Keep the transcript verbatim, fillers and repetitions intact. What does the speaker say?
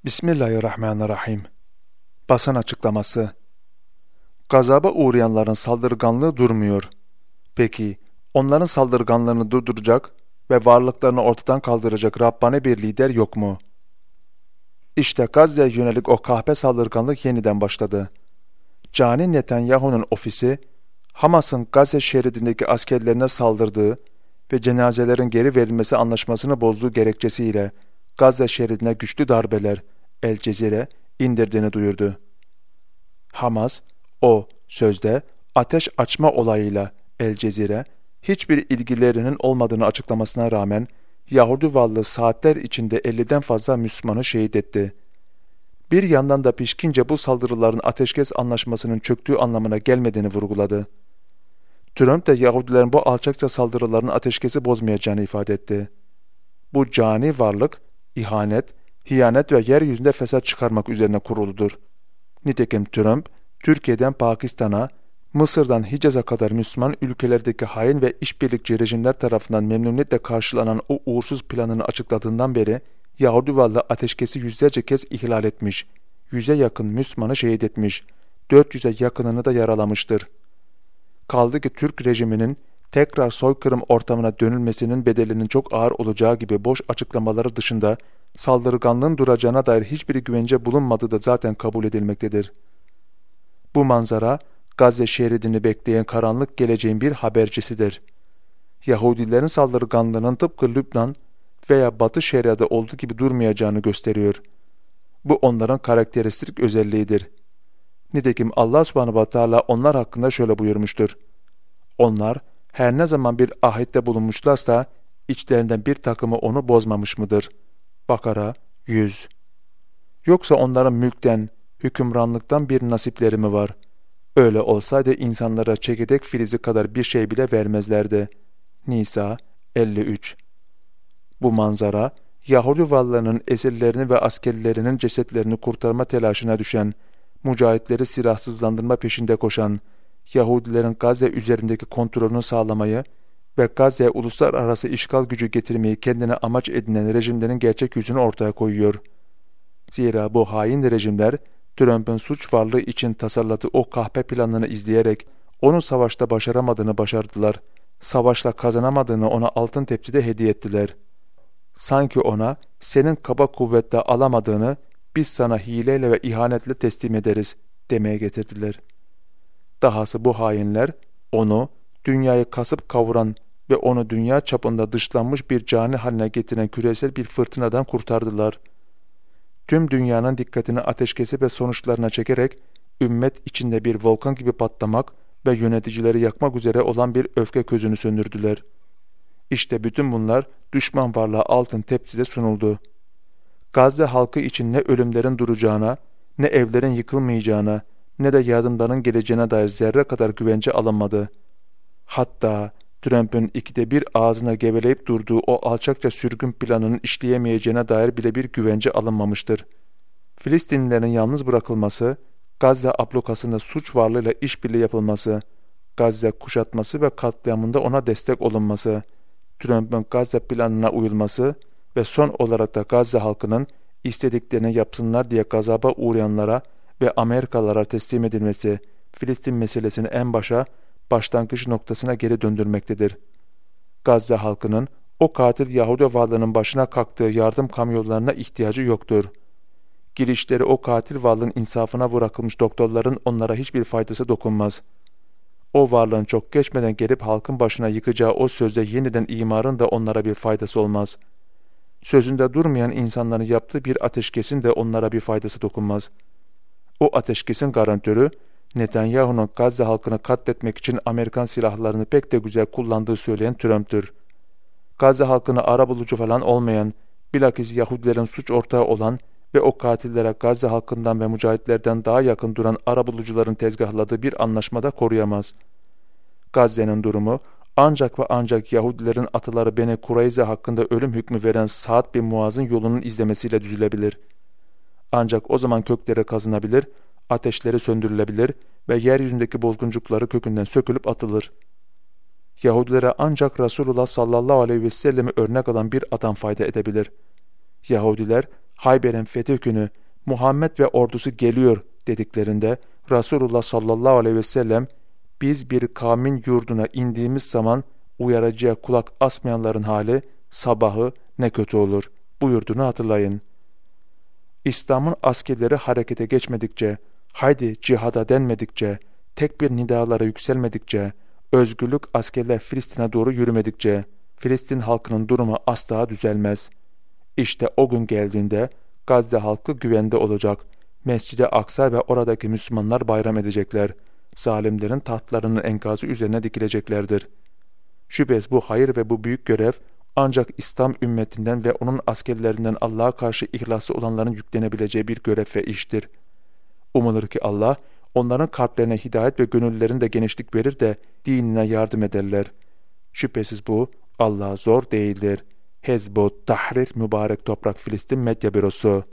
Bismillahirrahmanirrahim. Basın açıklaması. Gazaba uğrayanların saldırganlığı durmuyor. Peki, onların saldırganlığını durduracak ve varlıklarını ortadan kaldıracak Rabbani bir lider yok mu? İşte Gazze'ye yönelik o kahpe saldırganlık yeniden başladı. Cani Netanyahu'nun ofisi, Hamas'ın Gazze şeridindeki askerlerine saldırdığı ve cenazelerin geri verilmesi anlaşmasını bozduğu gerekçesiyle Gazze şeridine güçlü darbeler, El Cezire indirdiğini duyurdu. Hamas, o sözde ateş açma olayıyla El Cezire, hiçbir ilgilerinin olmadığını açıklamasına rağmen Yahudi varlığı saatler içinde elliden fazla Müslümanı şehit etti. Bir yandan da pişkince bu saldırıların ateşkes anlaşmasının çöktüğü anlamına gelmediğini vurguladı. Trump da Yahudilerin bu alçakça saldırıların ateşkesi bozmayacağını ifade etti. Bu cani varlık, ihanet, hiyanet ve yeryüzünde fesat çıkarmak üzerine kuruludur. Nitekim Trump, Türkiye'den Pakistan'a, Mısır'dan Hicaz'a kadar Müslüman ülkelerdeki hain ve işbirlikçi rejimler tarafından memnuniyetle karşılanan o uğursuz planını açıkladığından beri Yahudi varlığı ateşkesi yüzlerce kez ihlal etmiş, yüze yakın Müslümanı şehit etmiş, dört yüze yakınını da yaralamıştır. Kaldı ki Türk rejiminin tekrar soykırım ortamına dönülmesinin bedelinin çok ağır olacağı gibi boş açıklamaları dışında saldırganlığın duracağına dair hiçbir güvence bulunmadığı da zaten kabul edilmektedir. Bu manzara, Gazze şeridini bekleyen karanlık geleceğin bir habercisidir. Yahudilerin saldırganlığının tıpkı Lübnan veya Batı Şeria'da olduğu gibi durmayacağını gösteriyor. Bu onların karakteristik özelliğidir. Nitekim Allah Subhanahu ve Teala onlar hakkında şöyle buyurmuştur. Onlar her ne zaman bir ahitte bulunmuşlarsa içlerinden bir takımı onu bozmamış mıdır? Bakara yüz. Yoksa onların mülkten, hükümranlıktan bir nasipleri mi var? Öyle olsaydı insanlara çekirdek filizi kadar bir şey bile vermezlerdi. Nisa elli üç. Bu manzara, Yahudi varlığının esirlerini ve askerlerinin cesetlerini kurtarma telaşına düşen, mücahitleri silahsızlandırma peşinde koşan, Yahudilerin Gazze üzerindeki kontrolünü sağlamayı ve Gazze'ye uluslararası işgal gücü getirmeyi kendine amaç edinen rejimlerin gerçek yüzünü ortaya koyuyor. Zira bu hain rejimler, Trump'ın suç varlığı için tasarladığı o kahpe planını izleyerek onun savaşta başaramadığını başardılar, savaşla kazanamadığını ona altın tepside hediye ettiler. Sanki ona senin kaba kuvvetle alamadığını biz sana hileyle ve ihanetle teslim ederiz demeye getirdiler. Dahası bu hainler onu dünyayı kasıp kavuran ve onu dünya çapında dışlanmış bir cani haline getiren küresel bir fırtınadan kurtardılar. Tüm dünyanın dikkatini ateşkesi ve sonuçlarına çekerek ümmet içinde bir volkan gibi patlamak ve yöneticileri yakmak üzere olan bir öfke közünü söndürdüler. İşte bütün bunlar düşman varlığa altın tepside sunuldu. Gazze halkı için ne ölümlerin duracağına, ne evlerin yıkılmayacağına, ne de yardımların geleceğine dair zerre kadar güvence alınmadı. Hatta Trump'ın ikide bir ağzına geveleyip durduğu o alçakça sürgün planının işleyemeyeceğine dair bile bir güvence alınmamıştır. Filistinlilerin yalnız bırakılması, Gazze ablukasında suç varlığıyla işbirliği yapılması, Gazze kuşatması ve katliamında ona destek olunması, Trump'ın Gazze planına uyulması ve son olarak da Gazze halkının istediklerini yapsınlar diye gazaba uğrayanlara ve Amerikalılara teslim edilmesi, Filistin meselesini en başa, başlangıç noktasına geri döndürmektedir. Gazze halkının o katil Yahudi varlığının başına kalktığı yardım kamyonlarına ihtiyacı yoktur. Girişleri o katil varlığın insafına bırakılmış doktorların onlara hiçbir faydası dokunmaz. O varlığın çok geçmeden gelip halkın başına yıkacağı o sözde yeniden imarın da onlara bir faydası olmaz. Sözünde durmayan insanların yaptığı bir ateşkesin de onlara bir faydası dokunmaz. O ateşkesin garantörü, Netanyahu'nun Gazze halkını katletmek için Amerikan silahlarını pek de güzel kullandığı söyleyen Trump'tür. Gazze halkını arabulucu falan olmayan, bilakis Yahudilerin suç ortağı olan ve o katillere Gazze halkından ve mücahitlerden daha yakın duran arabulucuların tezgahladığı bir anlaşmada koruyamaz. Gazze'nin durumu ancak ve ancak Yahudilerin ataları Beni Kureyze hakkında ölüm hükmü veren Sa'd bin Muaz'ın yolunun izlemesiyle düzülebilir. Ancak o zaman kökleri kazınabilir, ateşleri söndürülebilir ve yeryüzündeki bozguncukları kökünden sökülüp atılır. Yahudilere ancak Resulullah sallallahu aleyhi ve sellem'i örnek alan bir adam fayda edebilir. Yahudiler Hayber'in fethi günü Muhammed ve ordusu geliyor dediklerinde Resulullah sallallahu aleyhi ve sellem biz bir kavmin yurduna indiğimiz zaman uyarıcıya kulak asmayanların hali sabahı ne kötü olur buyurduğunu hatırlayın. İslam'ın askerleri harekete geçmedikçe, haydi cihada denmedikçe, tek bir nidalara yükselmedikçe, özgürlük askerler Filistin'e doğru yürümedikçe, Filistin halkının durumu asla düzelmez. İşte o gün geldiğinde Gazze halkı güvende olacak. Mescid-i Aksa ve oradaki Müslümanlar bayram edecekler. Zalimlerin tahtlarının enkazı üzerine dikileceklerdir. Şüphesiz bu hayır ve bu büyük görev ancak İslam ümmetinden ve onun askerlerinden Allah'a karşı ihlaslı olanların yüklenebileceği bir görev ve iştir. Umulur ki Allah onların kalplerine hidayet ve gönüllerine de genişlik verir de dinine yardım ederler. Şüphesiz bu Allah'a zor değildir. Hezb-ı Tahrir Mübarek Toprak Filistin Medya Bürosu